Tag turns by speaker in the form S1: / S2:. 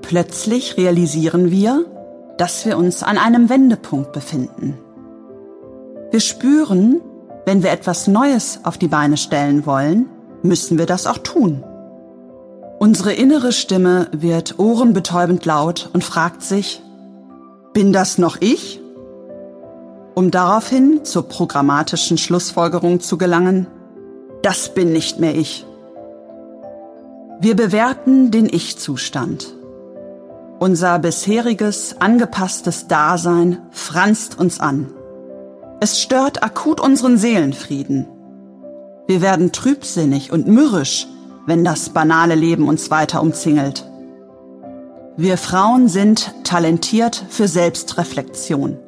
S1: Plötzlich realisieren wir, dass wir uns an einem Wendepunkt befinden. Wir spüren, wenn wir etwas Neues auf die Beine stellen wollen, müssen wir das auch tun. Unsere innere Stimme wird ohrenbetäubend laut und fragt sich, bin das noch ich? Um daraufhin zur programmatischen Schlussfolgerung zu gelangen, das bin nicht mehr ich. Wir bewerten den Ich-Zustand. Unser bisheriges, angepasstes Dasein franzt uns an. Es stört akut unseren Seelenfrieden. Wir werden trübsinnig und mürrisch, wenn das banale Leben uns weiter umzingelt. Wir Frauen sind talentiert für Selbstreflexion.